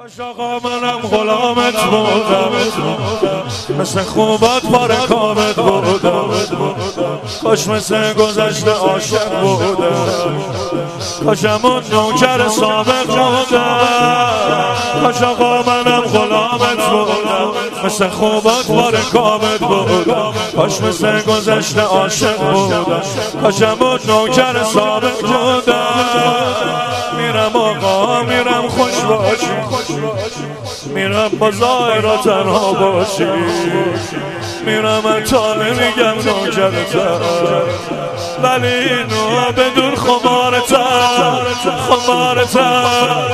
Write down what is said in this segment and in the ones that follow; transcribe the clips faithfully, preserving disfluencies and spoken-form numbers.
کاش آقا منم غلامت بودم، مثل خوبات پاره کامت بودم، کاش مثل گذشته عاشق بودم، کاش همون نوکر سابق بودم. کاش آقا منم غلامت بودم، مثل خوبات پاره کامت بودم، کاش مثل گذشته عاشق بودم، کاش همون نوکر سابق بودم. میرم آقا میرم خوش باشی، میرم با ظاهرا تنها باشی، میرم اتا نمیگم نوکرتم، ولی اینو بدون خمارتم، خمارتم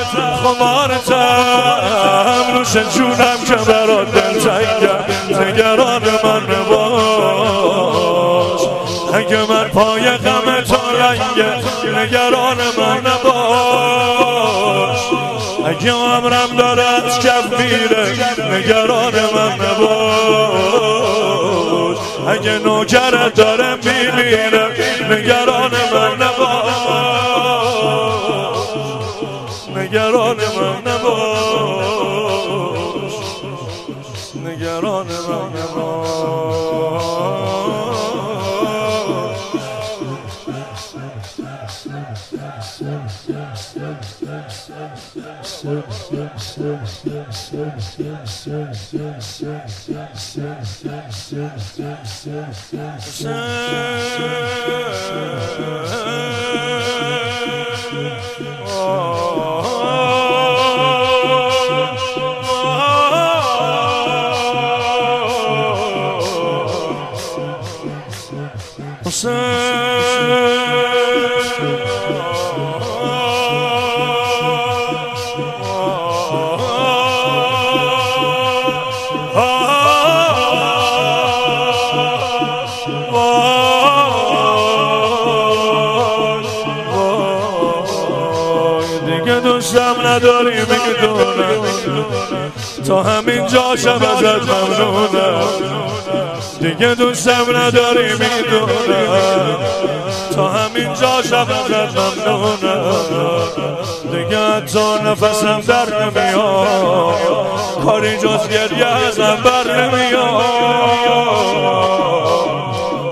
خمارتم نوش جونم که برات دلتنگم، نگران من نباش، اگه من پای غم تو لنگه نگران من نباش، اگه عمرم داره از کف میره نگران من نباش، اگه نوکرت داره میمیره نگران من نباش، نگران من نباش، نگران من نباش. دوستم نداری میدونم، تا همین جاشم ازت ممنونم، دیگه دوستم نداری میدونم، تا همین جاشم ازت ممنونم، دیگه حتی نفسم در نمیاد، کاری جز گریه ازم بر نمیاد.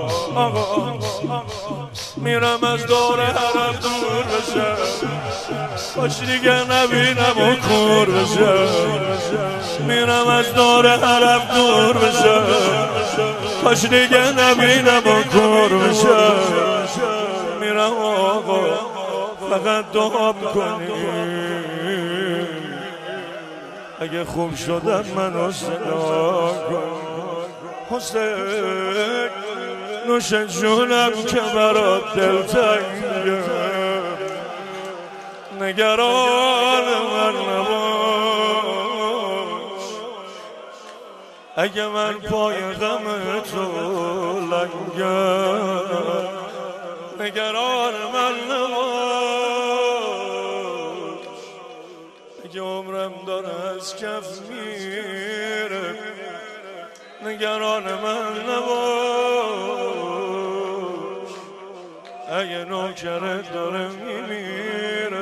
میرم از دور حرم دور بشم، کاش دیگه نبینم و کور بشم، میرم از دور حرم دور بشم، کاش دیگه نبینم و کور بشم، میرم آقا فقط دعا کنی، اگه خوب شدم منو صدا کن، حسین نوش جونم که برات دلتنگم، نگران من نباش، اگه من پای غم تو لنگم، نگران من نباش، اگه عمرم داره از کف میره نگران من نباش، اگه نوکرت داره میمیره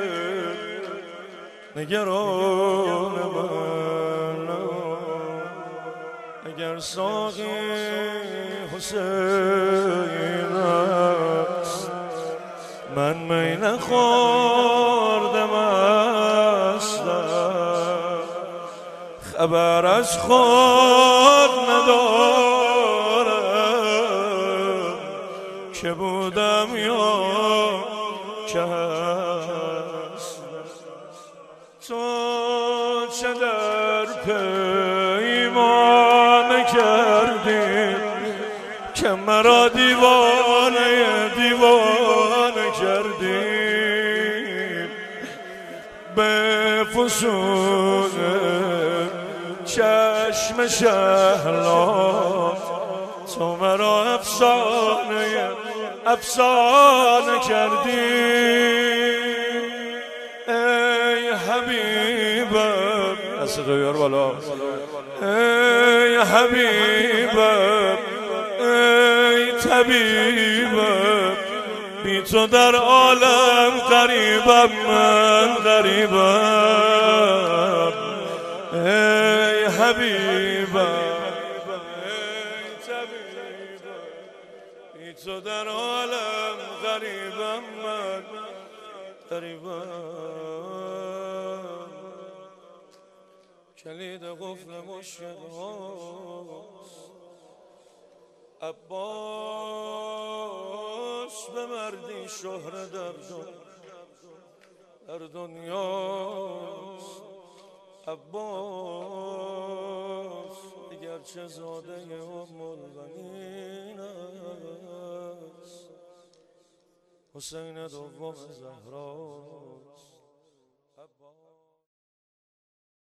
نگران من نباش، اگر ساقی حسین است من می نخوردم اصلا، خبر از خود ندارم که بودم یا که هست، تو چه در پیمان کردی که مرا دیوانه دیوانه کردی، به فسون چشم شهلا تو مرا افسانه افسانه کردی، ای حبیبم دست دویار بالا، ای حبیبم ای طبیبم، بی تو در عالم غریبم، من غریبم، ای حبیبم ای طبیبم ای تو در عالم غریبم من غریبم کلید قفل مشکل هاست عباس به مردی شهره در در دنیاست عباس اگرچه زاده ام البنین است حسین دوم زهراست